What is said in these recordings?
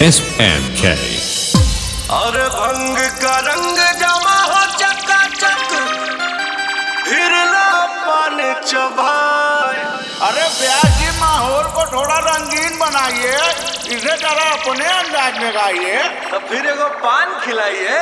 SNK। और भंग का रंग जमा हो चकाचक, फिर पान चबाए। अरे ब्यास जी, माहौल को थोड़ा रंगीन बनाइए, इसे जरा अपने अंदाज में गाइए। तो फिर एगो पान खिलाइए।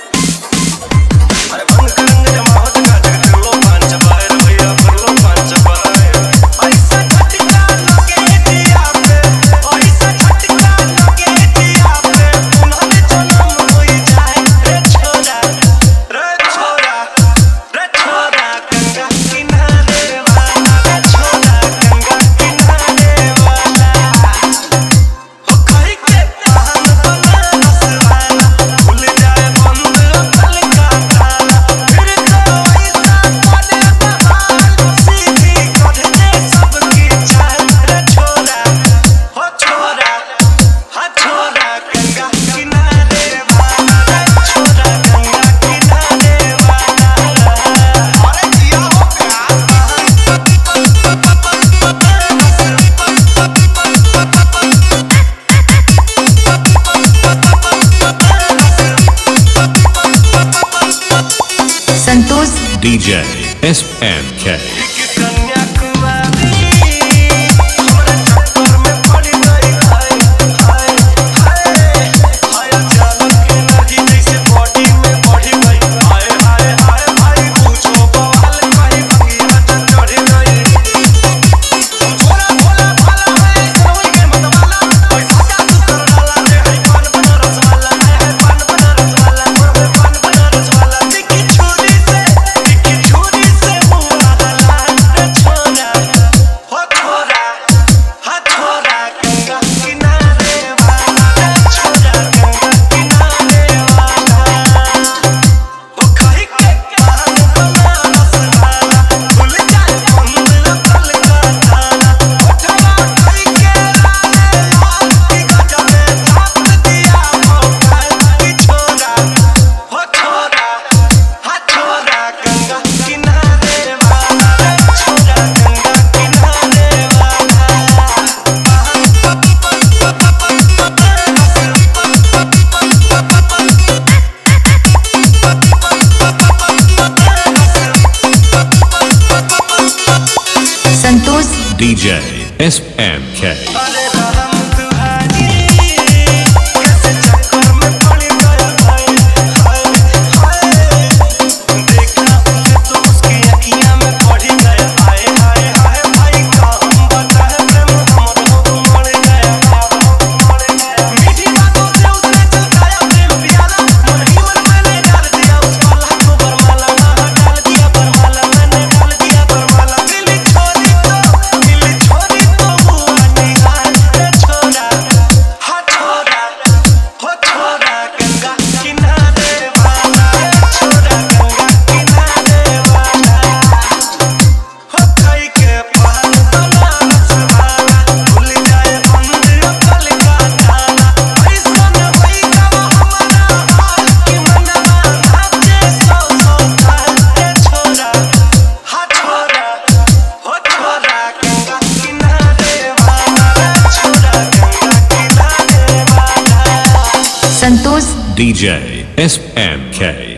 अरे भंग का रंग जमा हो चकाचक, फिर लो पान चबाए रे भैया, फिर लो पान चबाए। ऐसा झटका लगे जिया पे, ऐसा झटका लगे जिया पे, पुनर्जन्म होई जाए रे छोरा, रे छोरा, रे छोरा गंगा किनारे वाला, रे छोरा गंगा किनारे वाला। हो कहीं के पान बनारस वाला, भूल जाए बंद अकल का ताला, फिर तो ऐसा करे बवाल, सीधी कर दे सबकी चाल। रे छोरा, हो छोरा, हा छोरा गंगा किनारे वाला, रे छोरा गंगा किनारे वाला। अरे जिया हो संतोष DJ SNK। कन्याकुमारी हमरा चक्कर में पड़ी गई, हाय हाय हाय हाय, चालक के नदी जैसे बॉडी में बढ़ी गई, हाय हाय हाय भाई पूछो बवाल कहीं भंगिया चढ़ गई। छोरा भोला भाला है सोई के मत वाला, पैसा का तू कर डाला रे, है पान बनारस वाला, है पान बनारस वाला, है पान बनारस वाला। दिखी छुरी से मुआ हला रे छोरा, हो छोरा, हा छोरा गंगा किनारे वाला, रे छोरा गंगा किनारे वाला। हो कहीं के पान बनारस वाला, भूल जाए बंद अकल का ताला, उठवा कहीं के राने लाल की गजबे थाप दिया भोकाल की छोरा, हो छोरा, हा छोरा गंगा किनारे वाला, रे छोरा गंगा किनारे वाला। Santosh DJ SNK। अरे राम दुहारी, कैसे चक्कर में पड़ गया भाई, हाय हाय, देखा उसे तो उसकी अखियां में पड़ी गया, हाय हाय हाय भाई का हम बताए प्रेम हमरो उमड़ गया, उमड़ गया। मीठी बातों से उसने चुराया प्रेम प्याला, मन ही मन मैंने डाल दिया उस वाला को बरमाला, हाँ डाल दिया बरमाला, मैंने डाल दिया बरमाला। दिल छोरी तो हुआ निहाल रे छोरा, हा छोरा, हो छोरा गंगा किनारे वाला, रे छोरा गंगा किनारे वाला। हो कहीं के पान बनारस वाला, भूल जाए बंद अकल का ताला, ऐसन होई गवा हमारा हाल कि मनवा नाचे सौ सौ ताल। रे छोरा, हा छोरा, हो छोरा गंगा किनारे वाला, रे छोरा गंगा किनारे वाला। Santosh DJ SNK।